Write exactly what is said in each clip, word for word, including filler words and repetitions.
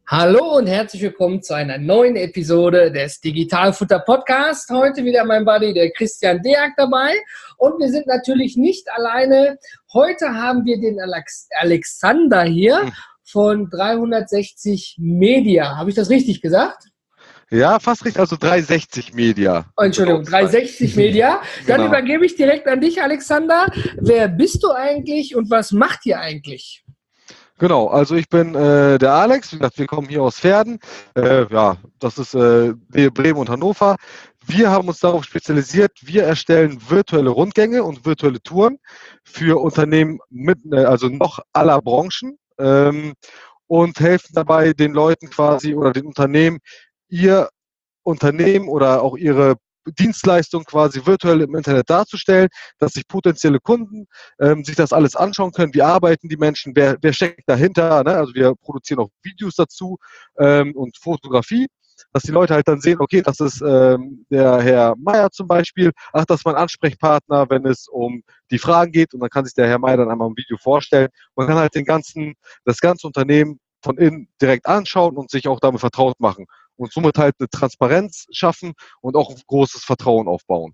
Hallo und herzlich willkommen zu einer neuen Episode des Digitalfutter Podcast. Heute wieder mein Buddy, der Christian Deak, dabei. Und wir sind natürlich nicht alleine. Heute haben wir den Alex Alexander hier von dreihundertsechzig Media. Habe ich das richtig gesagt? Ja, fast richtig, also dreihundertsechzig Media. Oh, Entschuldigung, dreihundertsechzig Media. Dann Genau. übergebe ich direkt an dich, Alexander. Wer bist du eigentlich und was macht ihr eigentlich? Genau, also ich bin äh, der Alex, wie gesagt, wir kommen hier aus Verden, äh, ja, das ist äh, Bremen und Hannover. Wir haben uns darauf spezialisiert, wir erstellen virtuelle Rundgänge und virtuelle Touren für Unternehmen mit, äh, also noch aller Branchen ähm, und helfen dabei den Leuten quasi oder den Unternehmen, ihr Unternehmen oder auch ihre Dienstleistung quasi virtuell im Internet darzustellen, dass sich potenzielle Kunden ähm, sich das alles anschauen können. Wie arbeiten die Menschen? Wer, wer steckt dahinter? Ne? Also wir produzieren auch Videos dazu ähm, und Fotografie, dass die Leute halt dann sehen, okay, das ist ähm, der Herr Meier zum Beispiel. Ach, das ist mein Ansprechpartner, wenn es um die Fragen geht. Und dann kann sich der Herr Meier dann einmal im Video vorstellen. Man kann halt den ganzen, das ganze Unternehmen von innen direkt anschauen und sich auch damit vertraut machen. Und somit halt eine Transparenz schaffen und auch ein großes Vertrauen aufbauen.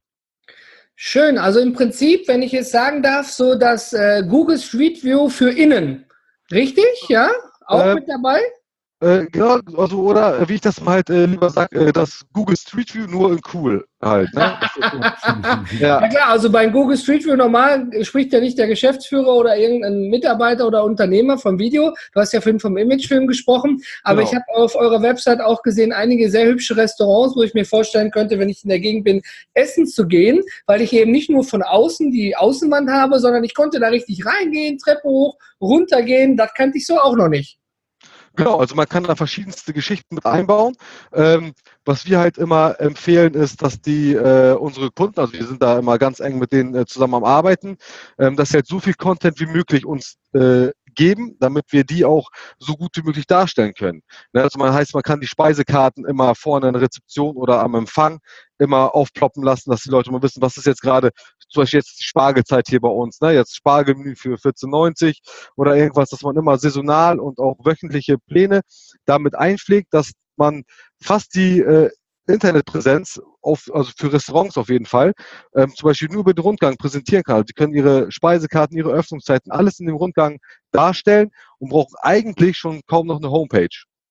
Schön, also im Prinzip, wenn ich es sagen darf, so das äh, Google Street View für innen. Richtig, ja? Auch Äh, mit dabei? Äh, genau, also, oder äh, wie ich das mal halt äh, lieber sage, äh, das Google Street View nur in cool halt. Ne? Das ist, Ja. ja. Ja klar, also beim Google Street View normal spricht ja nicht der Geschäftsführer oder irgendein Mitarbeiter oder Unternehmer vom Video. Du hast ja vorhin vom Imagefilm gesprochen, aber Genau. ich habe auf eurer Website auch gesehen, einige sehr hübsche Restaurants, wo ich mir vorstellen könnte, wenn ich in der Gegend bin, essen zu gehen, weil ich eben nicht nur von außen die Außenwand habe, sondern ich konnte da richtig reingehen, Treppe hoch, runtergehen. Das kannte ich so auch noch nicht. Genau, also man kann da verschiedenste Geschichten mit einbauen. Ähm, was wir halt immer empfehlen, ist, dass die äh, unsere Kunden, also wir sind da immer ganz eng mit denen äh, zusammen am Arbeiten, ähm, dass sie halt so viel Content wie möglich uns äh, geben, damit wir die auch so gut wie möglich darstellen können. Ne, also man heißt, man kann die Speisekarten immer vorne in der Rezeption oder am Empfang immer aufploppen lassen, dass die Leute mal wissen, was ist jetzt gerade, zum Beispiel jetzt die Spargelzeit hier bei uns, ne? Jetzt Spargelmenü für vierzehn neunzig oder irgendwas, dass man immer saisonal und auch wöchentliche Pläne damit einpflegt, dass man fast die äh, Internetpräsenz auf, also für Restaurants auf jeden Fall, ähm, zum Beispiel nur über den Rundgang präsentieren kann. Sie können ihre Speisekarten, ihre Öffnungszeiten, alles in dem Rundgang darstellen und brauchen eigentlich schon kaum noch eine Homepage.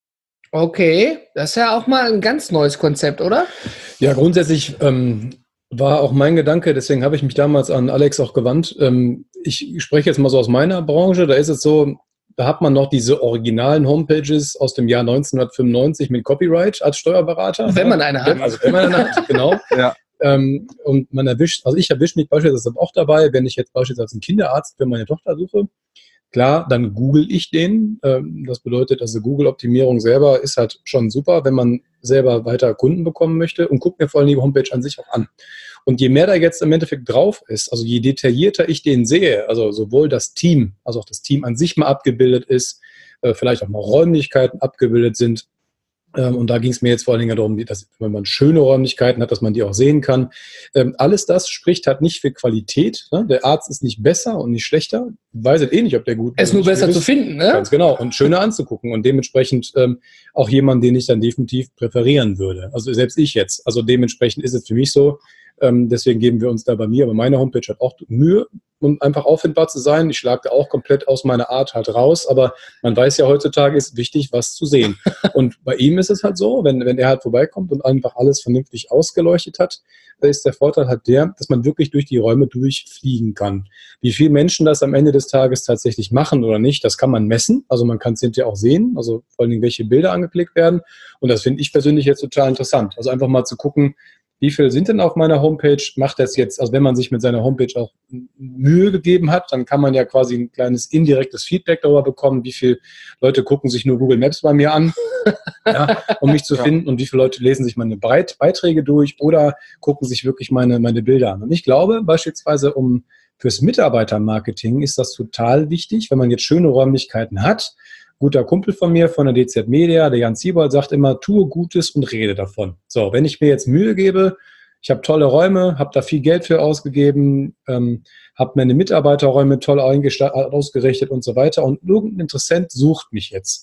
Okay, das ist ja auch mal ein ganz neues Konzept, oder? Ja, grundsätzlich ähm, war auch mein Gedanke, deswegen habe ich mich damals an Alex auch gewandt. Ähm, ich spreche jetzt mal so aus meiner Branche, da ist es so, da hat man noch diese originalen Homepages aus dem Jahr neunzehnhundertfünfundneunzig mit Copyright als Steuerberater. Wenn man eine hat. Also wenn man eine hat, genau. Ja. Ähm, und man erwischt, also ich erwische mich beispielsweise auch dabei, wenn ich jetzt beispielsweise einen Kinderarzt für meine Tochter suche. Klar, dann google ich den. Ähm, Das bedeutet, also Google-Optimierung selber ist halt schon super, wenn man selber weiter Kunden bekommen möchte, und guckt mir vor allem die Homepage an sich auch an. Und je mehr da jetzt im Endeffekt drauf ist, also je detaillierter ich den sehe, also sowohl das Team, also auch das Team an sich mal abgebildet ist, äh, vielleicht auch mal Räumlichkeiten abgebildet sind. Ähm, Und da ging es mir jetzt vor allen Dingen darum, dass, wenn man schöne Räumlichkeiten hat, dass man die auch sehen kann. Ähm, Alles das spricht halt nicht für Qualität. Ne? Der Arzt ist nicht besser und nicht schlechter. Weiß eh nicht, ob der gut ist. Es ist nur besser zu finden, ne? Ganz genau. Und schöner anzugucken. Und dementsprechend ähm, auch jemand, den ich dann definitiv präferieren würde. Also selbst ich jetzt. Also dementsprechend ist es für mich so. Ähm, deswegen geben wir uns da bei mir, aber meine Homepage hat auch Mühe, um einfach auffindbar zu sein. Ich schlage da auch komplett aus meiner Art halt raus, aber man weiß ja, heutzutage ist wichtig, was zu sehen. Und bei ihm ist es halt so, wenn, wenn er halt vorbeikommt und einfach alles vernünftig ausgeleuchtet hat, da ist der Vorteil halt der, dass man wirklich durch die Räume durchfliegen kann. Wie viele Menschen das am Ende des Tages tatsächlich machen oder nicht, das kann man messen. Also man kann es hinterher auch sehen, also vor allen Dingen, welche Bilder angeklickt werden. Und das finde ich persönlich jetzt total interessant. Also einfach mal zu gucken, wie viel sind denn auf meiner Homepage? Macht das jetzt, also wenn man sich mit seiner Homepage auch Mühe gegeben hat, dann kann man ja quasi ein kleines indirektes Feedback darüber bekommen, wie viele Leute gucken sich nur Google Maps bei mir an, ja, um mich zu Ja. finden, und wie viele Leute lesen sich meine Breit Beiträge durch oder gucken sich wirklich meine, meine Bilder an. Und ich glaube beispielsweise, um fürs Mitarbeitermarketing ist das total wichtig, wenn man jetzt schöne Räumlichkeiten hat. Guter Kumpel von mir von der D Z Media, der Jan Siebold, sagt immer, tue Gutes und rede davon. So, wenn ich mir jetzt Mühe gebe, ich habe tolle Räume, habe da viel Geld für ausgegeben, ähm, habe meine Mitarbeiterräume toll ausgerichtet und so weiter, und irgendein Interessent sucht mich jetzt.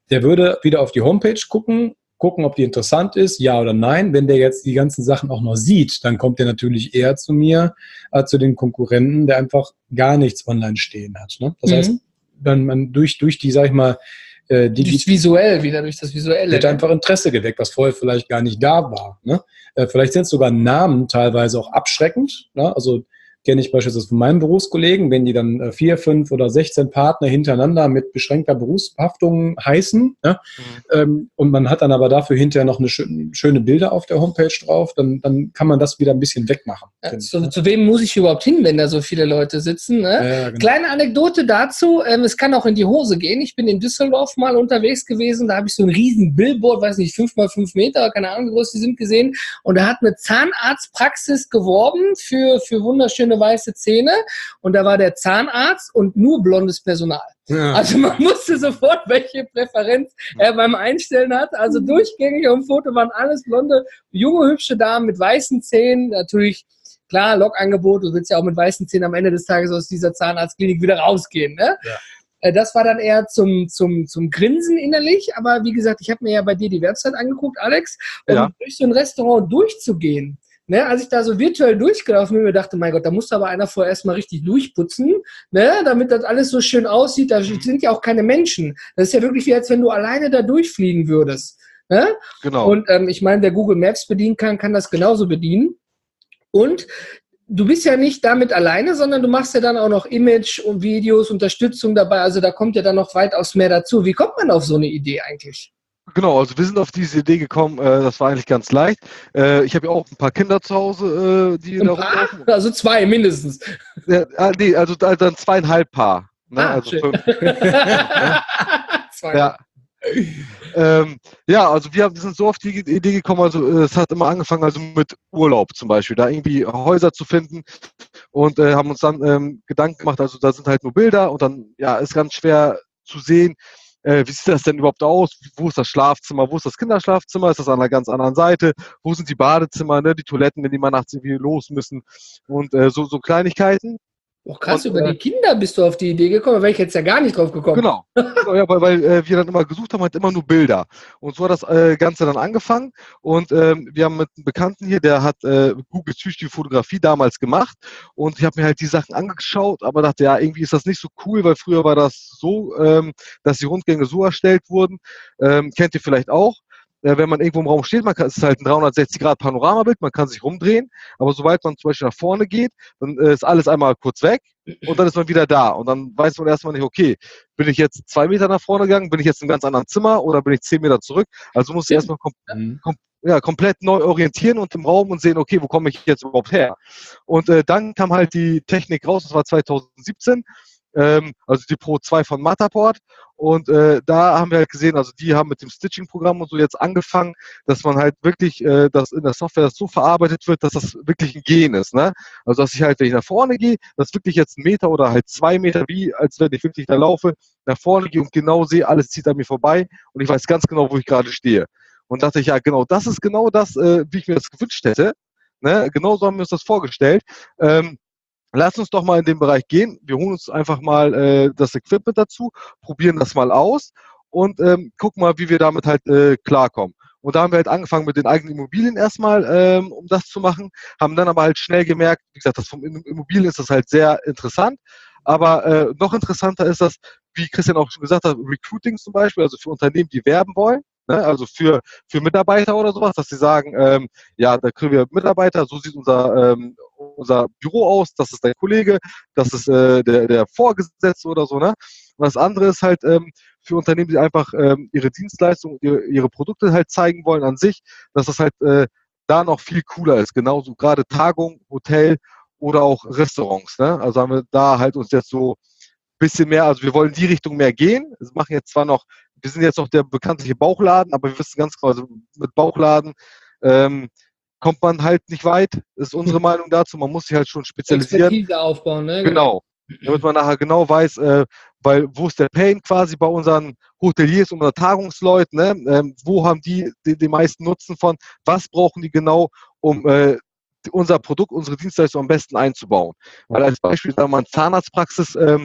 der würde wieder auf die Homepage gucken, gucken, ob die interessant ist, ja oder nein. Wenn der jetzt die ganzen Sachen auch noch sieht, dann kommt der natürlich eher zu mir als zu den Konkurrenten, der einfach gar nichts online stehen hat. Ne? Das mhm. heißt, dann man durch, durch die, sag ich mal, äh, die durch visuell, wieder durch das Visuelle. Wird einfach Interesse geweckt, was vorher vielleicht gar nicht da war. Ne? Äh, vielleicht sind sogar Namen teilweise auch abschreckend. Ne? Also kenne ich beispielsweise von meinen Berufskollegen, wenn die dann vier, fünf oder sechzehn Partner hintereinander mit beschränkter Berufshaftung heißen, ja, mhm. ähm, und man hat dann aber dafür hinterher noch eine schön, schöne Bilder auf der Homepage drauf, dann, dann kann man das wieder ein bisschen wegmachen. Ja, zu, ich, ne? Zu wem muss ich überhaupt hin, wenn da so viele Leute sitzen? Ne? Ja, genau. Kleine Anekdote dazu, ähm, es kann auch in die Hose gehen. Ich bin in Düsseldorf mal unterwegs gewesen, da habe ich so ein riesen Billboard, weiß nicht, fünf mal fünf Meter, keine Ahnung, wie groß die sind, gesehen, und da hat eine Zahnarztpraxis geworben für, für wunderschöne weiße Zähne, und da war der Zahnarzt und nur blondes Personal. Ja. Also man wusste sofort, welche Präferenz er beim Einstellen hat. Also durchgängig auf dem Foto waren alles blonde, junge, hübsche Damen mit weißen Zähnen. Natürlich, klar, Lokangebot, du willst ja auch mit weißen Zähnen am Ende des Tages aus dieser Zahnarztklinik wieder rausgehen, ne? Ja. Das war dann eher zum, zum, zum Grinsen innerlich, aber wie gesagt, ich habe mir ja bei dir die Website angeguckt, Alex, um ja. durch so ein Restaurant durchzugehen. Ne, als ich da so virtuell durchgelaufen bin, mir dachte, mein Gott, da muss aber einer vorher erstmal richtig durchputzen, ne, damit das alles so schön aussieht. Da sind ja auch keine Menschen. Das ist ja wirklich wie, als wenn du alleine da durchfliegen würdest. Ne? Genau. Und ähm, ich meine, wer Google Maps bedienen kann, kann das genauso bedienen. Und du bist ja nicht damit alleine, sondern du machst ja dann auch noch Image und Videos, Unterstützung dabei. Also da kommt ja dann noch weitaus mehr dazu. Wie kommt man auf so eine Idee eigentlich? Genau, also wir sind auf diese Idee gekommen, äh, das war eigentlich ganz leicht. Äh, ich habe ja auch ein paar Kinder zu Hause, äh, die da rumlaufen. Also zwei mindestens. Ja, nee, also dann zweieinhalb Paar. Ne? Ah, also schön. fünf. Zwei. Ja. Ähm, ja, also wir sind so auf die Idee gekommen, also es hat immer angefangen, also mit Urlaub zum Beispiel, da irgendwie Häuser zu finden, und äh, haben uns dann ähm, Gedanken gemacht, also da sind halt nur Bilder, und dann ja, ist ganz schwer zu sehen, Äh, wie sieht das denn überhaupt aus? Wo ist das Schlafzimmer? Wo ist das Kinderschlafzimmer? Ist das an einer ganz anderen Seite? Wo sind die Badezimmer, ne? Die Toiletten, wenn die mal nachts irgendwie los müssen? Und äh, so, so Kleinigkeiten. Oh, krass, und, über äh, die Kinder bist du auf die Idee gekommen, da wäre ich jetzt ja gar nicht drauf gekommen. Genau, genau ja, weil, weil äh, wir dann immer gesucht haben, halt immer nur Bilder. Und so hat das äh, Ganze dann angefangen. Und ähm, wir haben mit einem Bekannten hier, der hat äh, Google Psyche Fotografie damals gemacht. Und ich habe mir halt die Sachen angeschaut, aber dachte, ja, irgendwie ist das nicht so cool, weil früher war das so, ähm, dass die Rundgänge so erstellt wurden. Ähm, kennt ihr vielleicht auch. Wenn man irgendwo im Raum steht, man kann, es ist halt ein dreihundertsechzig Grad Panoramabild, man kann sich rumdrehen, aber sobald man zum Beispiel nach vorne geht, dann äh, ist alles einmal kurz weg und dann ist man wieder da, und dann weiß man erstmal nicht, okay, bin ich jetzt zwei Meter nach vorne gegangen, bin ich jetzt in einem ganz anderen Zimmer oder bin ich zehn Meter zurück, also muss ich erstmal kom kom ja, komplett neu orientieren und im Raum und sehen, okay, wo komme ich jetzt überhaupt her? Und äh, dann kam halt die Technik raus, das war zweitausendsiebzehn, ähm, also die Pro zwei von Matterport. Und äh, da haben wir halt gesehen, also die haben mit dem Stitching-Programm und so jetzt angefangen, dass man halt wirklich, äh, dass in der Software das so verarbeitet wird, dass das wirklich ein Gehen ist. Ne? Also dass ich halt, wenn ich nach vorne gehe, dass wirklich jetzt ein Meter oder halt zwei Meter, wie als wenn ich wirklich da laufe, nach vorne gehe und genau sehe, alles zieht an mir vorbei und ich weiß ganz genau, wo ich gerade stehe. Und dachte ich, ja genau, das ist genau das, äh, wie ich mir das gewünscht hätte. Ne? Genau so haben wir uns das vorgestellt. Ähm, Lass uns doch mal in den Bereich gehen. Wir holen uns einfach mal äh, das Equipment dazu, probieren das mal aus und ähm, gucken mal, wie wir damit halt äh, klarkommen. Und da haben wir halt angefangen mit den eigenen Immobilien erstmal, ähm, um das zu machen, haben dann aber halt schnell gemerkt, wie gesagt, das vom Immobilien ist das halt sehr interessant, aber äh, noch interessanter ist das, wie Christian auch schon gesagt hat, Recruiting zum Beispiel, also für Unternehmen, die werben wollen. Ne, also für, für Mitarbeiter oder sowas, dass sie sagen, ähm, ja, da kriegen wir Mitarbeiter, so sieht unser, ähm, unser Büro aus, das ist dein Kollege, das ist äh, der, der Vorgesetzte oder so. Ne? Und das andere ist halt ähm, für Unternehmen, die einfach ähm, ihre Dienstleistungen, ihre, ihre Produkte halt zeigen wollen an sich, dass das halt äh, da noch viel cooler ist. Genauso gerade Tagung, Hotel oder auch Restaurants. Ne? Also haben wir da halt uns jetzt so ein bisschen mehr, also wir wollen in die Richtung mehr gehen. Wir machen jetzt zwar noch Wir sind jetzt noch der bekanntliche Bauchladen, aber wir wissen ganz genau, also mit Bauchladen ähm, kommt man halt nicht weit, ist unsere Meinung dazu. Man muss sich halt schon spezialisieren. Expertise aufbauen, ne? Genau. Damit man nachher genau weiß, äh, weil wo ist der Pain quasi bei unseren Hoteliers und unseren Tagungsleuten, ne? Ähm, wo haben die den meisten Nutzen von, was brauchen die genau, um äh, unser Produkt, unsere Dienstleistung am besten einzubauen. Weil als Beispiel, sagen wir mal, Zahnarztpraxis, ähm,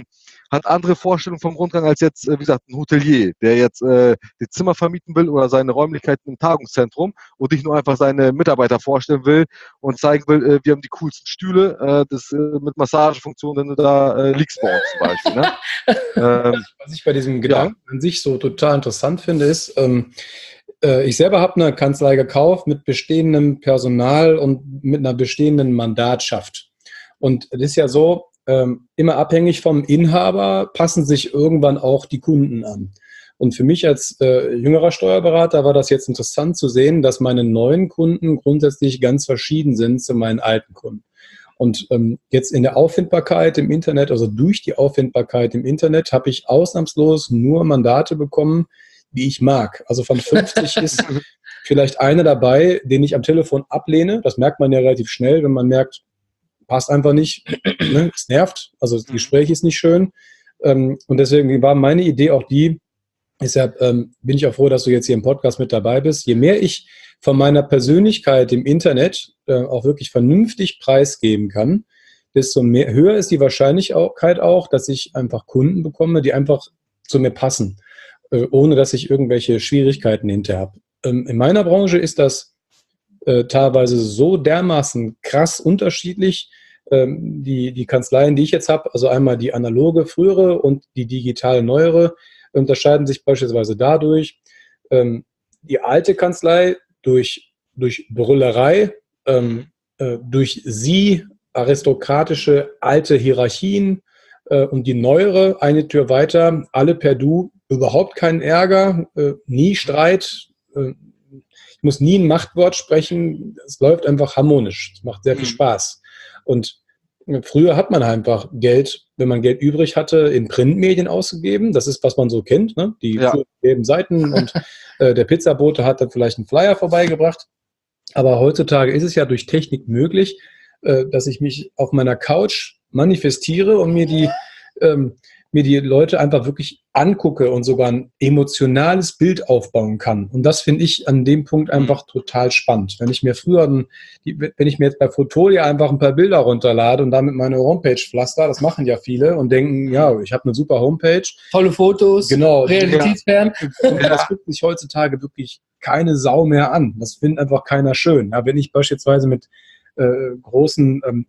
hat andere Vorstellungen vom Rundgang als jetzt, äh, wie gesagt, ein Hotelier, der jetzt äh, die Zimmer vermieten will oder seine Räumlichkeiten im Tagungszentrum und nicht nur einfach seine Mitarbeiter vorstellen will und zeigen will, äh, wir haben die coolsten Stühle, äh, das äh, mit Massagefunktion, wenn du da äh, liegst bei uns zum Beispiel. Ne? ähm, Was ich bei diesem Gedanken ja. an sich so total interessant finde, ist, ähm, äh, ich selber habe eine Kanzlei gekauft mit bestehendem Personal und mit einer bestehenden Mandatschaft. Und es ist ja so, ähm, immer abhängig vom Inhaber passen sich irgendwann auch die Kunden an. Und für mich als äh, jüngerer Steuerberater war das jetzt interessant zu sehen, dass meine neuen Kunden grundsätzlich ganz verschieden sind zu meinen alten Kunden. Und ähm, jetzt in der Auffindbarkeit im Internet, also durch die Auffindbarkeit im Internet, habe ich ausnahmslos nur Mandate bekommen, die ich mag. Also von fünfzig ist vielleicht einer dabei, den ich am Telefon ablehne. Das merkt man ja relativ schnell, wenn man merkt, passt einfach nicht, ne? Es nervt, also das Gespräch ist nicht schön. Ähm, und deswegen war meine Idee auch die, deshalb ähm, bin ich auch froh, dass du jetzt hier im Podcast mit dabei bist. Je mehr ich von meiner Persönlichkeit im Internet äh, auch wirklich vernünftig preisgeben kann, desto mehr, höher ist die Wahrscheinlichkeit auch, dass ich einfach Kunden bekomme, die einfach zu mir passen, äh, ohne dass ich irgendwelche Schwierigkeiten hinterher habe. Ähm, in meiner Branche ist das äh, teilweise so dermaßen krass unterschiedlich. Ähm, die, die Kanzleien, die ich jetzt habe, also einmal die analoge frühere und die digital neuere, unterscheiden sich beispielsweise dadurch, ähm, die alte Kanzlei durch, durch Brüllerei, ähm, äh, durch sie aristokratische alte Hierarchien äh, und die neuere, eine Tür weiter, alle per Du, überhaupt keinen Ärger, äh, nie Streit, äh, ich muss nie ein Machtwort sprechen, es läuft einfach harmonisch, es macht sehr viel Spaß. Und früher hat man einfach Geld, wenn man Geld übrig hatte, in Printmedien ausgegeben. Das ist, was man so kennt, ne? Die ja. gelben Seiten und äh, der Pizzabote hat dann vielleicht einen Flyer vorbeigebracht. Aber heutzutage ist es ja durch Technik möglich, äh, dass ich mich auf meiner Couch manifestiere und mir die, ähm, mir die Leute einfach wirklich angucke und sogar ein emotionales Bild aufbauen kann. Und das finde ich an dem Punkt einfach total spannend. Wenn ich mir früher, ein, wenn ich mir jetzt bei Fotolia einfach ein paar Bilder runterlade und damit meine Homepage pflaster, das machen ja viele und denken, ja, ich habe eine super Homepage. Tolle Fotos, genau, realitätsfern. Ja. Und das guckt sich heutzutage wirklich keine Sau mehr an. Das findet einfach keiner schön. Ja, wenn ich beispielsweise mit äh, großen ähm,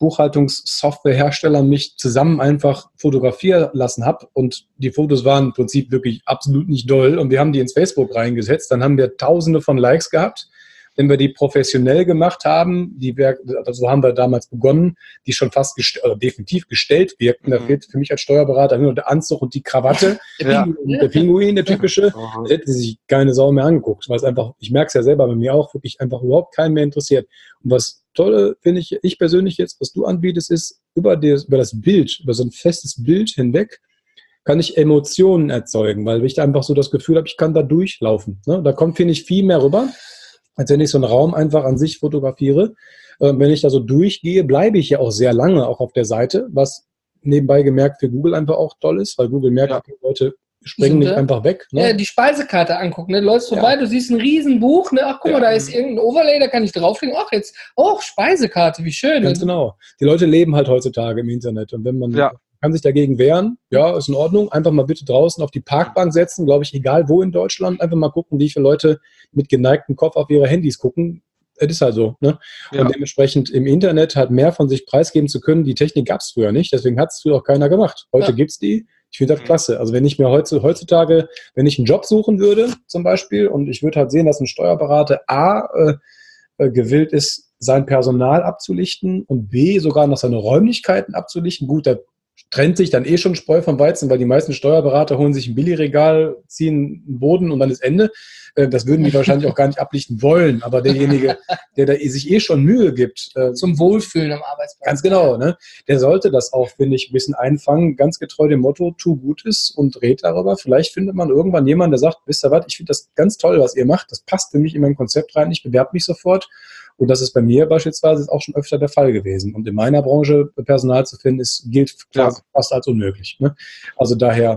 Buchhaltungssoftwarehersteller mich zusammen einfach fotografieren lassen habe und die Fotos waren im Prinzip wirklich absolut nicht doll und wir haben die ins Facebook reingesetzt, dann haben wir tausende von Likes gehabt. Wenn wir die professionell gemacht haben, die wir, also haben wir damals begonnen, die schon fast gest- oder definitiv gestellt wirkten, da fehlt für mich als Steuerberater nur der Anzug und die Krawatte, Ja. der Pinguin, der typische, da hätte sich keine Sau mehr angeguckt, weil es einfach, ich merke es ja selber bei mir auch, wirklich einfach überhaupt keinen mehr interessiert. Und was Tolle, finde ich, ich persönlich jetzt, was du anbietest, ist, über das, über das Bild, über so ein festes Bild hinweg, kann ich Emotionen erzeugen, weil ich da einfach so das Gefühl habe, ich kann da durchlaufen. Ne? Da kommt, finde ich, viel mehr rüber, als wenn ich so einen Raum einfach an sich fotografiere. Äh, wenn ich da so durchgehe, bleibe ich ja auch sehr lange auch auf der Seite, was nebenbei gemerkt für Google einfach auch toll ist, weil Google merkt, Ja. okay, Leute springen nicht einfach weg. Ne? Ja, die Speisekarte angucken, ne? Du läufst vorbei, Ja. du siehst ein Riesenbuch, ne? Ach, guck Ja. mal, da ist irgendein Overlay, da kann ich draufklicken. Ach, jetzt, oh, Speisekarte, wie schön. Ganz genau. Die Leute leben halt heutzutage im Internet und wenn man Ja. kann sich dagegen wehren, ja, ist in Ordnung, einfach mal bitte draußen auf die Parkbank setzen, glaube ich, egal wo in Deutschland, einfach mal gucken, wie viele Leute mit geneigtem Kopf auf ihre Handys gucken. Es ist halt so. Ne? Ja. Und dementsprechend im Internet halt mehr von sich preisgeben zu können, die Technik gab es früher nicht, deswegen hat es früher auch keiner gemacht. Heute Ja. gibt es die. Ich finde das klasse. Also wenn ich mir heutzutage, wenn ich einen Job suchen würde zum Beispiel und ich würde halt sehen, dass ein Steuerberater A äh, äh, gewillt ist, sein Personal abzulichten und B sogar noch seine Räumlichkeiten abzulichten, gut, da trennt sich dann eh schon Spreu vom Weizen, weil die meisten Steuerberater holen sich ein Billigregal, ziehen einen Boden und dann ist Ende. Äh, Das würden die wahrscheinlich auch gar nicht ablichten wollen. Aber derjenige, der da sich eh schon Mühe gibt, äh, Zum Wohlfühlen am Arbeitsplatz. ganz genau, ne? Der sollte das auch, finde ich, ein bisschen einfangen, ganz getreu dem Motto, tu Gutes und red darüber. Vielleicht findet man irgendwann jemanden, der sagt, wisst ihr was, ich finde das ganz toll, was ihr macht. Das passt für mich in mein Konzept rein. Ich bewerbe mich sofort. Und das ist bei mir beispielsweise auch schon öfter der Fall gewesen. Und in meiner Branche Personal zu finden, ist, gilt Ja. fast als unmöglich. Ne? Also daher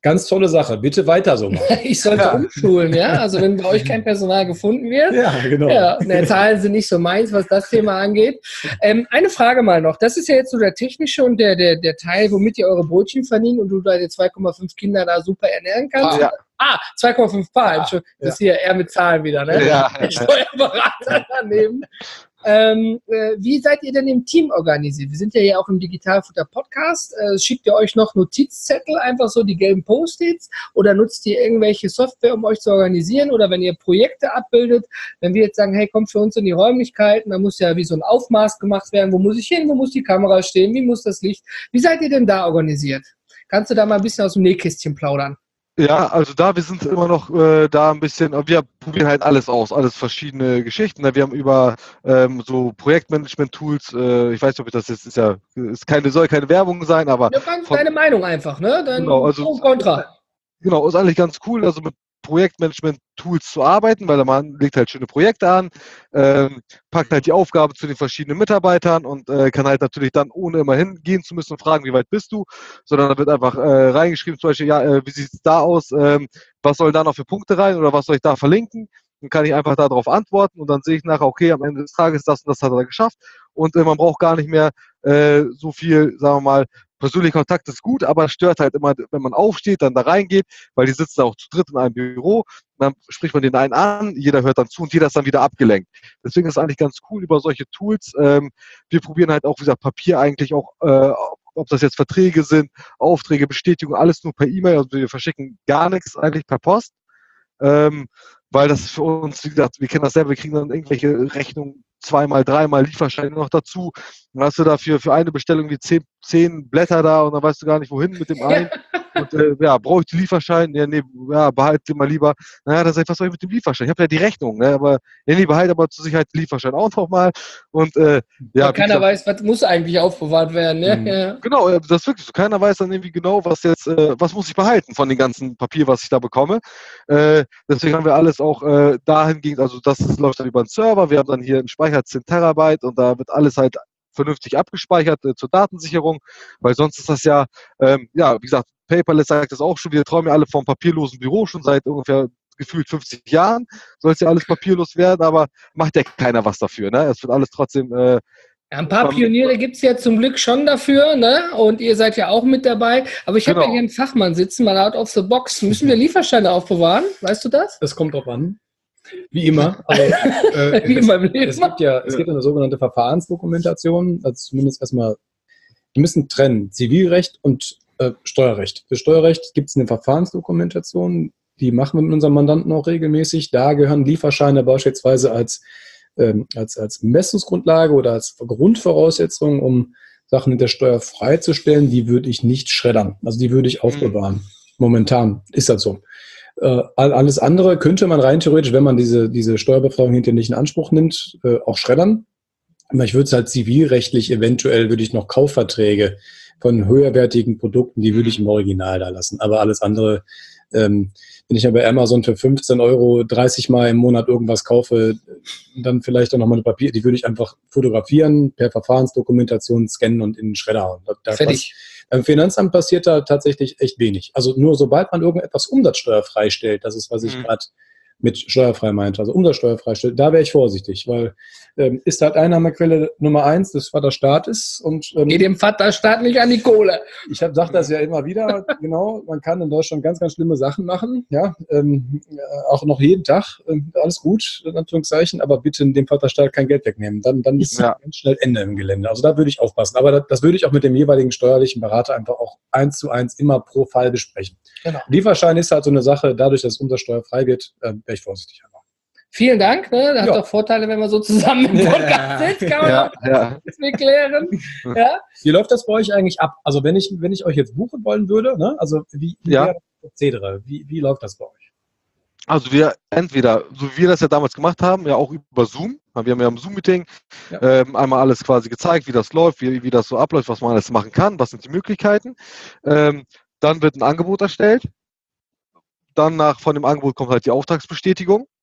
Ganz tolle Sache. Bitte weiter so machen. Ich sollte ja. umschulen, ja? Also wenn bei euch kein Personal gefunden wird. Ja, genau. Ja, ne, Zahlen sind nicht so meins, was das Thema angeht. Ähm, eine Frage mal noch. Das ist ja jetzt so der technische und der, der, der Teil, womit ihr eure Brötchen verdient und du deine zwei Komma fünf Kinder da super ernähren kannst. Ja. Ah, zwei Komma fünf Paar. Ja. Das ist hier eher mit Zahlen wieder, ne? Ja. Der Steuerberater daneben. Ähm, äh, wie seid ihr denn im Team organisiert? Wir sind ja hier auch im Digitalfutter-Podcast. Äh, schickt ihr euch noch Notizzettel, einfach so die gelben Post-its, oder nutzt ihr irgendwelche Software, um euch zu organisieren? Oder wenn ihr Projekte abbildet, wenn wir jetzt sagen, hey, kommt für uns in die Räumlichkeiten, dann muss ja wie so ein Aufmaß gemacht werden. Wo muss ich hin? Wo muss die Kamera stehen? Wie muss das Licht? Wie seid ihr denn da organisiert? Kannst du da mal ein bisschen aus dem Nähkästchen plaudern? Ja, also da, wir sind immer noch äh, da ein bisschen, wir probieren halt alles aus, alles verschiedene Geschichten. Wir haben über ähm, so Projektmanagement-Tools, äh, ich weiß nicht, ob ich das jetzt, ist ja, ist keine, soll keine Werbung sein, aber... Ja, ganz von, deine Meinung einfach, ne? Dann genau, also, Pro und Contra. Genau, ist eigentlich ganz cool, also mit Projektmanagement-Tools zu arbeiten, weil der Mann legt halt schöne Projekte an, ähm, packt halt die Aufgabe zu den verschiedenen Mitarbeitern und äh, kann halt natürlich dann, ohne immer hingehen zu müssen und fragen, wie weit bist du, sondern da wird einfach äh, reingeschrieben, zum Beispiel, ja, äh, wie sieht es da aus, ähm, was sollen da noch für Punkte rein oder was soll ich da verlinken? Dann kann ich einfach darauf antworten und dann sehe ich nachher, okay, am Ende des Tages das und das hat er geschafft und äh, man braucht gar nicht mehr äh, so viel, sagen wir mal, persönlicher Kontakt ist gut, aber es stört halt immer, wenn man aufsteht, dann da reingeht, weil die sitzen auch zu dritt in einem Büro, dann spricht man den einen an, jeder hört dann zu und jeder ist dann wieder abgelenkt. Deswegen ist es eigentlich ganz cool über solche Tools. Ähm, wir probieren halt auch, wie gesagt, Papier eigentlich auch, äh, ob das jetzt Verträge sind, Aufträge, Bestätigungen, alles nur per E-Mail, also wir verschicken gar nichts eigentlich per Post, ähm, weil das für uns, wie gesagt, wir kennen das selber, wir kriegen dann irgendwelche Rechnungen zweimal, dreimal Lieferscheine noch dazu. Dann hast du dafür für eine Bestellung wie zehn, zehn Blätter da und dann weißt du gar nicht, wohin mit dem einen. Und äh, ja, brauche ich die Lieferschein? Ja, nee, ja, behalte den mal lieber. Naja, das heißt, was soll ich mit dem Lieferschein? Ich habe ja die Rechnung, ne? Aber ja, nee, behalte aber zur Sicherheit den Lieferschein auch noch mal. Und äh, ja, weil keiner gesagt, weiß, was muss eigentlich aufbewahrt werden. Ne? Mhm. Ja. Genau, das ist wirklich so. Keiner weiß dann irgendwie genau, was jetzt, äh, was muss ich behalten von dem ganzen Papier, was ich da bekomme. Äh, deswegen haben wir alles auch äh, dahingehend, also das läuft dann über den Server. Wir haben dann hier einen Speicher zehn Terabyte und da wird alles halt vernünftig abgespeichert äh, zur Datensicherung, weil sonst ist das ja, ähm, ja, wie gesagt, Paperless sagt das auch schon, wir träumen ja alle vom papierlosen Büro schon seit ungefähr gefühlt fünfzig Jahren, soll es ja alles papierlos werden, aber macht ja keiner was dafür, ne? Es wird alles trotzdem... Äh, ja, ein paar Pioniere gibt es ja zum Glück schon dafür, ne? Und ihr seid ja auch mit dabei. Aber ich genau. habe ja hier einen Fachmann sitzen, mal out of the box. Müssen wir Lieferscheine aufbewahren? Weißt du das? Das kommt drauf an. Wie immer. Also, äh, Wie immer im Leben. Es, es gibt ja, es gibt eine sogenannte Verfahrensdokumentation, also zumindest erstmal, wir müssen trennen, Zivilrecht und äh, Steuerrecht. Für Steuerrecht gibt es eine Verfahrensdokumentation, die machen wir mit unseren Mandanten auch regelmäßig. Da gehören Lieferscheine beispielsweise als, ähm, als, als Messungsgrundlage oder als Grundvoraussetzung, um Sachen in der Steuer freizustellen, die würde ich nicht schreddern. Also die würde ich aufbewahren. Mhm. Momentan ist das so. Äh, alles andere könnte man rein theoretisch, wenn man diese, diese Steuerbefreiung hinterher nicht in Anspruch nimmt, äh, auch schreddern. Aber ich würde es halt zivilrechtlich, eventuell würde ich noch Kaufverträge von höherwertigen Produkten, die würde ich im Original da lassen. Aber alles andere, ähm, wenn ich ja bei Amazon für fünfzehn Euro dreißig Mal im Monat irgendwas kaufe, dann vielleicht auch nochmal ein Papier, die würde ich einfach fotografieren, per Verfahrensdokumentation scannen und in den Schredder hauen. Da, da Fertig. Beim Finanzamt passiert da tatsächlich echt wenig. Also nur sobald man irgendetwas umsatzsteuerfrei stellt, das ist, was ich mhm. gerade mit steuerfrei meinte, also umsatzsteuerfrei stellt, da wäre ich vorsichtig, weil ähm, ist halt Einnahmequelle Nummer eins des Vaterstaates und ähm, geht dem Vaterstaat nicht an die Kohle. Ich sage das ja immer wieder, genau, man kann in Deutschland ganz, ganz schlimme Sachen machen, ja, ähm, äh, auch noch jeden Tag, äh, alles gut, in Anführungszeichen, aber bitte dem Vaterstaat kein Geld wegnehmen, dann, dann ist ja ganz schnell Ende im Gelände. Also da würde ich aufpassen, aber das, das würde ich auch mit dem jeweiligen steuerlichen Berater einfach auch eins zu eins immer pro Fall besprechen. Genau. Lieferschein ist halt so eine Sache, dadurch, dass es umsatzsteuerfrei wird, äh, wäre ich vorsichtig. Vielen Dank, ne? Das ja. hat doch Vorteile, wenn man so zusammen im Podcast sitzt, kann man ja, auch ja. das klären. Ja? Wie läuft das bei euch eigentlich ab? Also wenn ich, wenn ich euch jetzt buchen wollen würde, ne? Also wie, wie ja. wäre das Prozedere? Wie, wie läuft das bei euch? Also wir entweder, so wie wir das ja damals gemacht haben, ja auch über Zoom, wir haben ja im Zoom-Meeting ja. ähm, einmal alles quasi gezeigt, wie das läuft, wie, wie das so abläuft, was man alles machen kann, was sind die Möglichkeiten. Ähm, dann wird ein Angebot erstellt. Dann nach, von dem Angebot kommt halt die Auftragsbestätigung.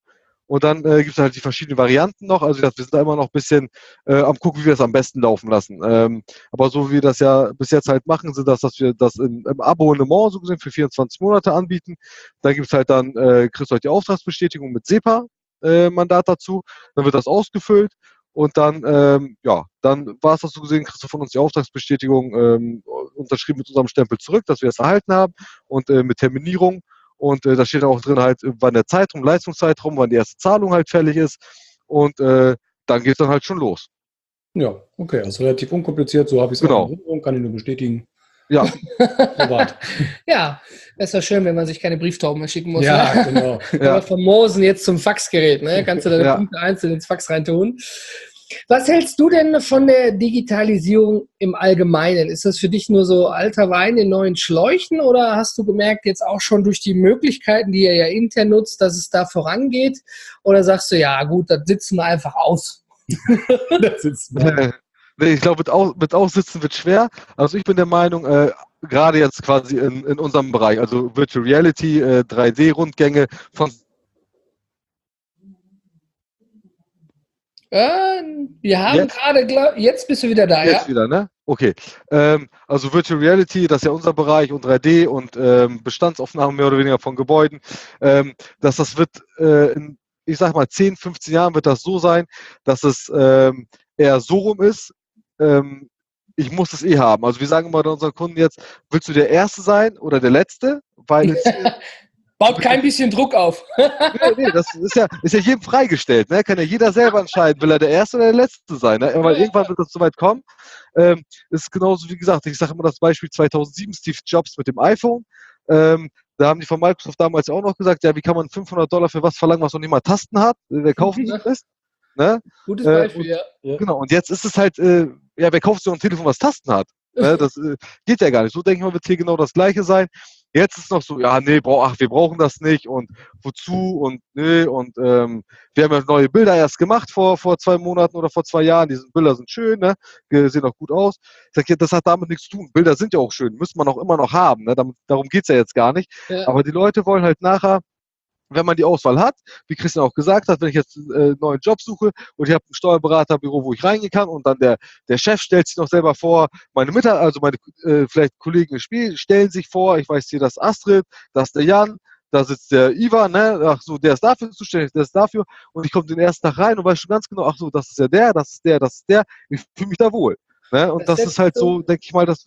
Und dann äh, gibt es halt die verschiedenen Varianten noch. Also wir sind da immer noch ein bisschen äh, am gucken, wie wir das am besten laufen lassen. Ähm, aber so wie wir das ja bis jetzt halt machen, sind das, dass wir das im, im Abonnement so gesehen für vierundzwanzig Monate anbieten. Da gibt es halt dann, äh, kriegst du halt die Auftragsbestätigung mit SEPA-Mandat dazu. Dann wird das ausgefüllt. Und dann, ähm, ja, dann war es das so gesehen, kriegst du von uns die Auftragsbestätigung ähm, unterschrieben mit unserem Stempel zurück, dass wir es erhalten haben und äh, mit Terminierung. Und äh, da steht auch drin halt, wann der Zeitraum, Leistungszeitraum, wann die erste Zahlung halt fällig ist. Und äh, dann geht es dann halt schon los. Ja, okay, das ist relativ unkompliziert, so habe ich es Genau. auch in Erinnerung, kann ich nur bestätigen. Ja. Ja, ist doch schön, wenn man sich keine Brieftauben mehr schicken muss. Ja, ne? genau. Ja. Vom Morsen jetzt zum Faxgerät, ne? Kannst du deine Ja. Punkte einzeln ins Fax reintun. Was hältst du denn von der Digitalisierung im Allgemeinen? Ist das für dich nur so alter Wein in neuen Schläuchen oder hast du gemerkt, jetzt auch schon durch die Möglichkeiten, die ihr ja intern nutzt, dass es da vorangeht? Oder sagst du, ja gut, das sitzen wir einfach aus? Das ist wahr. Nee, ich glaube, mit, Au mit Aussitzen wird schwer. Also ich bin der Meinung, äh, gerade jetzt quasi in, in unserem Bereich, also Virtual Reality, äh, drei D-Rundgänge von Äh, wir haben Jetzt? gerade, glaub- jetzt bist du wieder da, Jetzt ja? wieder, ne? Okay. Ähm, also Virtual Reality, das ist ja unser Bereich und drei D und ähm, Bestandsaufnahmen mehr oder weniger von Gebäuden. Ähm, dass das wird, äh, in, ich sag mal, zehn, fünfzehn Jahren wird das so sein, dass es ähm, eher so rum ist. Ähm, ich muss es eh haben. Also wir sagen immer unseren Kunden jetzt, willst du der Erste sein oder der Letzte? Weil es, Baut kein bisschen Druck auf. nee, nee, das ist ja, ist ja jedem freigestellt. Ne? Kann ja jeder selber entscheiden, will er der Erste oder der Letzte sein. Ne? Weil irgendwann wird das soweit kommen. Ähm, ist genauso wie gesagt, ich sage immer das Beispiel zweitausendsieben, Steve Jobs mit dem iPhone. Ähm, da haben die von Microsoft damals auch noch gesagt, ja, wie kann man fünfhundert Dollar für was verlangen, was noch nicht mal Tasten hat? Wer kaufen so ist? Ne? Gutes Äh, Beispiel, und, ja. Ja. Genau, und jetzt ist es halt, äh, ja, wer kauft so ein Telefon, was Tasten hat? Ne? Das äh, geht ja gar nicht. So denke ich mal, wird hier genau das Gleiche sein. Jetzt ist noch so, ja, nee, brauch, ach, wir brauchen das nicht und wozu und nee und ähm, wir haben ja neue Bilder erst gemacht vor, vor zwei Monaten oder vor zwei Jahren. Diese Bilder sind schön, ne? Sehen auch gut aus. Ich sage, ja, das hat damit nichts zu tun. Bilder sind ja auch schön, müssen man auch immer noch haben. Ne? Damit, darum geht's ja jetzt gar nicht. Ja. Aber die Leute wollen halt nachher, wenn man die Auswahl hat, wie Christian auch gesagt hat, wenn ich jetzt einen äh, neuen Job suche und ich habe ein Steuerberaterbüro, wo ich reingehen kann und dann der, der Chef stellt sich noch selber vor, meine Mitarbeiter, also meine äh, vielleicht Kollegen im Spiel stellen sich vor, ich weiß hier, das ist Astrid, das ist der Jan, da sitzt der Ivan, ne? Ach so, der ist dafür zuständig, der ist dafür und ich komme den ersten Tag rein und weiß schon ganz genau, ach so, das ist ja der, das ist der, das ist der, ich fühle mich da wohl. Ne? Und Das das, ist halt so, denke ich mal, das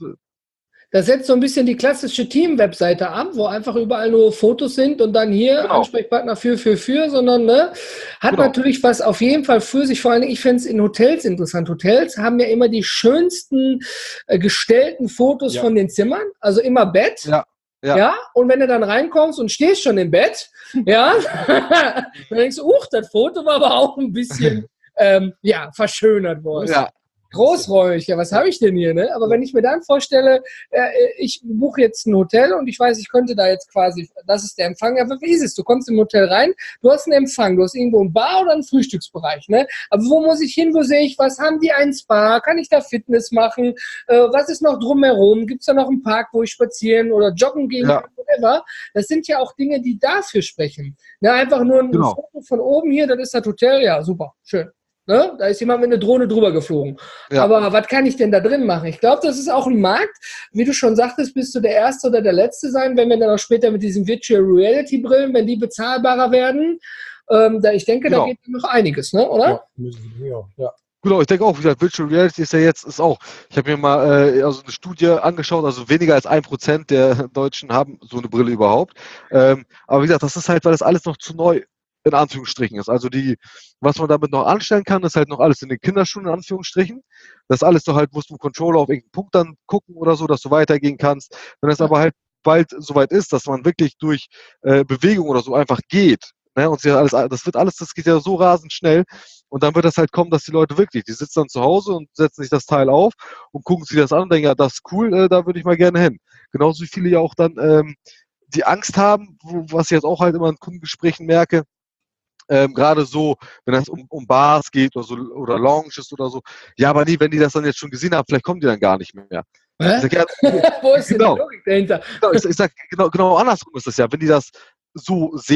Das setzt so ein bisschen die klassische Team-Webseite ab, wo einfach überall nur Fotos sind und dann hier Genau. Ansprechpartner für, für, für, sondern ne, hat Genau. natürlich was auf jeden Fall für sich. Vor allem, ich fände es in Hotels interessant. Hotels haben ja immer die schönsten äh, gestellten Fotos Ja. von den Zimmern, also immer Bett. Ja. Ja. Ja, und wenn du dann reinkommst und stehst schon im Bett, ja, dann denkst du, uch, das Foto war aber auch ein bisschen, ähm, ja, verschönert worden. Ja. Großräumig, ja, was habe ich denn hier, ne? Aber wenn ich mir dann vorstelle, äh, ich buche jetzt ein Hotel und ich weiß, ich könnte da jetzt quasi, das ist der Empfang, ja, wie ist es? Du kommst im Hotel rein, du hast einen Empfang, du hast irgendwo einen Bar oder einen Frühstücksbereich, ne? Aber wo muss ich hin, wo sehe ich, was haben die, ein Spa, kann ich da Fitness machen, äh, was ist noch drumherum, gibt es da noch einen Park, wo ich spazieren oder joggen gehen Ja. kann, whatever. Das sind ja auch Dinge, die dafür sprechen. Ne? Einfach nur ein Genau. Foto von oben hier, das ist das Hotel, ja, super, schön. Ne? Da ist jemand mit einer Drohne drüber geflogen. Ja. Aber was kann ich denn da drin machen? Ich glaube, das ist auch ein Markt. Wie du schon sagtest, bist du der Erste oder der Letzte sein, wenn wir dann auch später mit diesen Virtual Reality Brillen, wenn die bezahlbarer werden. Ähm, da, ich denke, Genau. da geht noch einiges, ne? Oder? Ja, müssen wir, ja, ja. Genau, ich denke auch, wie gesagt, Virtual Reality ist ja jetzt, ist auch, ich habe mir mal äh, also eine Studie angeschaut, also weniger als ein Prozent der Deutschen haben so eine Brille überhaupt. Ähm, aber wie gesagt, das ist halt, weil das alles noch zu neu in Anführungsstrichen ist. Also die, was man damit noch anstellen kann, ist halt noch alles in den Kinderschuhen in Anführungsstrichen. Das alles so halt, musst du im Controller auf irgendeinen Punkt dann gucken oder so, dass du weitergehen kannst. Wenn es aber halt bald soweit ist, dass man wirklich durch äh, Bewegung oder so einfach geht, ne, und sich alles, das wird alles, das geht ja so rasend schnell. Und dann wird das halt kommen, dass die Leute wirklich, die sitzen dann zu Hause und setzen sich das Teil auf und gucken sich das an und denken, ja, das ist cool, äh, da würde ich mal gerne hin. Genauso wie viele ja auch dann ähm, die Angst haben, wo, was ich jetzt auch halt immer in Kundengesprächen merke, ähm, gerade so, wenn es um, um Bars geht oder so oder Lounges oder so, ja, aber nee, wenn die das dann jetzt schon gesehen haben, vielleicht kommen die dann gar nicht mehr. Hä? Ich sag, ja, Wo ist denn genau. die Logik dahinter? Genau, ich, ich sag, genau, genau andersrum ist es ja. Wenn die das so sehen,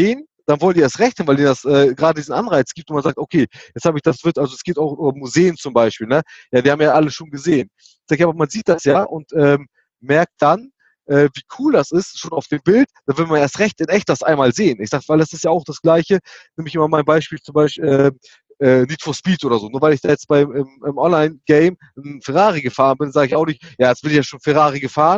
dann wollen die erst rechnen, weil die das äh, gerade diesen Anreiz gibt und man sagt, okay, jetzt habe ich das wird, also es geht auch um Museen zum Beispiel, ne? Ja, die haben ja alle schon gesehen. Ich sage, ja, aber man sieht das ja und ähm, merkt dann, äh, wie cool das ist, schon auf dem Bild, dann will man erst recht in echt das einmal sehen. Ich sage, weil das ist ja auch das Gleiche, nämlich immer mein Beispiel zum Beispiel, äh, äh, Need for Speed oder so. Nur weil ich da jetzt beim im, im Online-Game ein Ferrari gefahren bin, sage ich auch nicht, ja, jetzt bin ich ja schon Ferrari gefahren.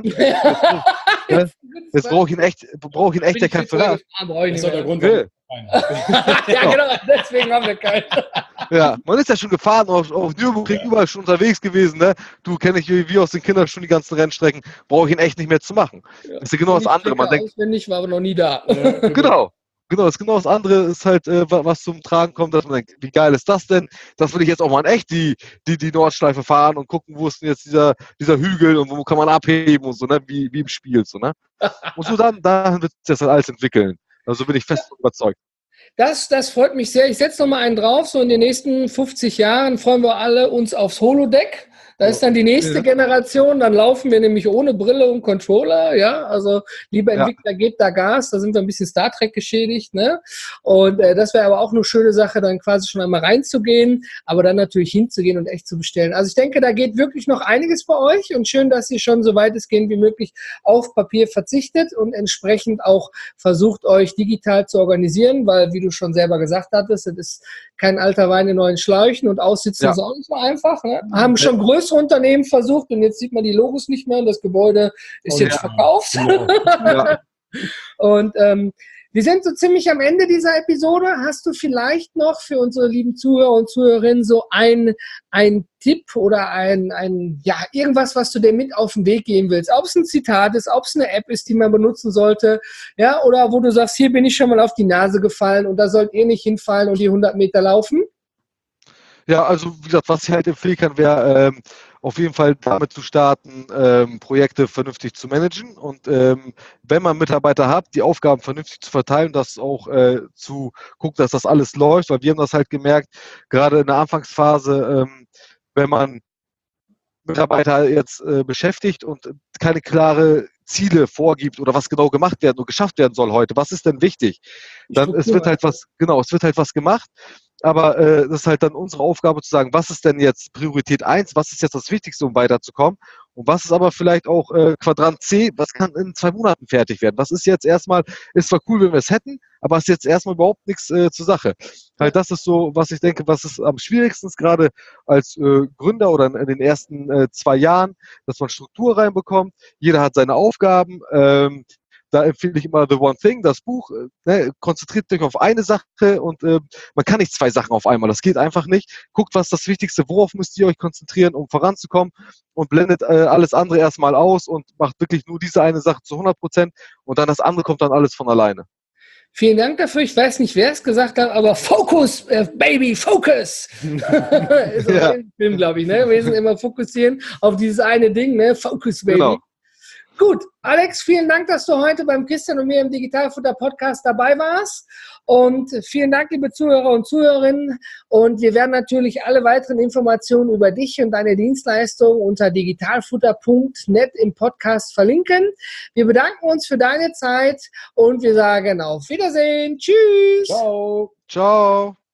Jetzt, jetzt brauche ich ihn echt, brauche ich ihn echt ja kein Ferrari. Das ist doch der Grund, warum ja, genau, deswegen haben wir keinen. Ja, man ist ja schon gefahren, auf, auf Nürburgring überall schon unterwegs gewesen, ne? Du kenne ich wie, wie aus den Kindern schon die ganzen Rennstrecken, brauche ich ihn echt nicht mehr zu machen. Ja. Das ist ja genau das andere. Man denkt, auswendig, war aber noch nie da. Ja, genau. Genau, das genau das andere ist halt, äh, was zum Tragen kommt, dass man denkt, wie geil ist das denn? Das will ich jetzt auch mal in echt die, die, die Nordschleife fahren und gucken, wo ist denn jetzt dieser, dieser Hügel und wo kann man abheben und so, ne? Wie, wie im Spiel, so, ne? Und so dann, dahin wird sich das dann alles entwickeln. Also bin ich fest überzeugt. Das, das freut mich sehr. Ich setze noch mal einen drauf. So in den nächsten fünfzig Jahren freuen wir alle uns aufs Holodeck. Da ist dann die nächste ja. Generation. Dann laufen wir nämlich ohne Brille und Controller. Ja, also lieber Entwickler, ja. gebt da Gas. Da sind wir ein bisschen Star Trek geschädigt. Ne? Und äh, das wäre aber auch eine schöne Sache, dann quasi schon einmal reinzugehen, aber dann natürlich hinzugehen und echt zu bestellen. Also ich denke, da geht wirklich noch einiges bei euch und schön, dass ihr schon so weitestgehend wie möglich auf Papier verzichtet und entsprechend auch versucht, euch digital zu organisieren, weil, wie du schon selber gesagt hattest, das ist kein alter Wein in neuen Schläuchen und aussitzen ja. ist auch nicht so einfach. Ne? Haben schon größere Unternehmen versucht und jetzt sieht man die Logos nicht mehr und das Gebäude ist oh, jetzt ja. verkauft. Genau. Ja. Und ähm, wir sind so ziemlich am Ende dieser Episode. Hast du vielleicht noch für unsere lieben Zuhörer und Zuhörerinnen so ein, ein Tipp oder ein, ein, ja, irgendwas, was du dir mit auf den Weg geben willst? Ob es ein Zitat ist, ob es eine App ist, die man benutzen sollte, ja, oder wo du sagst, hier bin ich schon mal auf die Nase gefallen und da sollt ihr nicht hinfallen und die hundert Meter laufen? Ja, also wie gesagt, was ich halt empfehlen kann, wäre ähm, auf jeden Fall damit zu starten, ähm, Projekte vernünftig zu managen und ähm, wenn man Mitarbeiter hat, die Aufgaben vernünftig zu verteilen, das auch äh, zu gucken, dass das alles läuft, weil wir haben das halt gemerkt, gerade in der Anfangsphase, ähm, wenn man Mitarbeiter jetzt äh, beschäftigt und keine klare Ziele vorgibt oder was genau gemacht werden und geschafft werden soll heute, was ist denn wichtig? Dann es wird halt was, genau, es wird halt was gemacht. Aber äh, das ist halt dann unsere Aufgabe zu sagen, was ist denn jetzt Priorität eins, was ist jetzt das Wichtigste, um weiterzukommen und was ist aber vielleicht auch äh, Quadrant C, was kann in zwei Monaten fertig werden. Was ist jetzt erstmal, ist zwar cool, wenn wir es hätten, aber ist jetzt erstmal überhaupt nichts äh, zur Sache. Halt das ist so, was ich denke, was ist am schwierigsten ist, gerade als äh, Gründer oder in, in den ersten äh, zwei Jahren, dass man Struktur reinbekommt, jeder hat seine Aufgaben, ähm, da empfehle ich immer The One Thing, das Buch. Ne, konzentriert euch auf eine Sache und äh, man kann nicht zwei Sachen auf einmal. Das geht einfach nicht. Guckt, was ist das Wichtigste, worauf müsst ihr euch konzentrieren, um voranzukommen und blendet äh, alles andere erstmal aus und macht wirklich nur diese eine Sache zu hundert Prozent und dann das andere kommt dann alles von alleine. Vielen Dank dafür. Ich weiß nicht, wer es gesagt hat, aber Focus, äh, Baby, Focus! Ist ja. ein Film, glaube ich. Ne? Wir müssen immer fokussieren auf dieses eine Ding, ne? Focus, Baby. Genau. Gut, Alex, vielen Dank, dass du heute beim Christian und mir im Digitalfutter-Podcast dabei warst. Und vielen Dank, liebe Zuhörer und Zuhörerinnen. Und wir werden natürlich alle weiteren Informationen über dich und deine Dienstleistung unter digitalfutter punkt net im Podcast verlinken. Wir bedanken uns für deine Zeit und wir sagen auf Wiedersehen. Tschüss. Ciao. Ciao.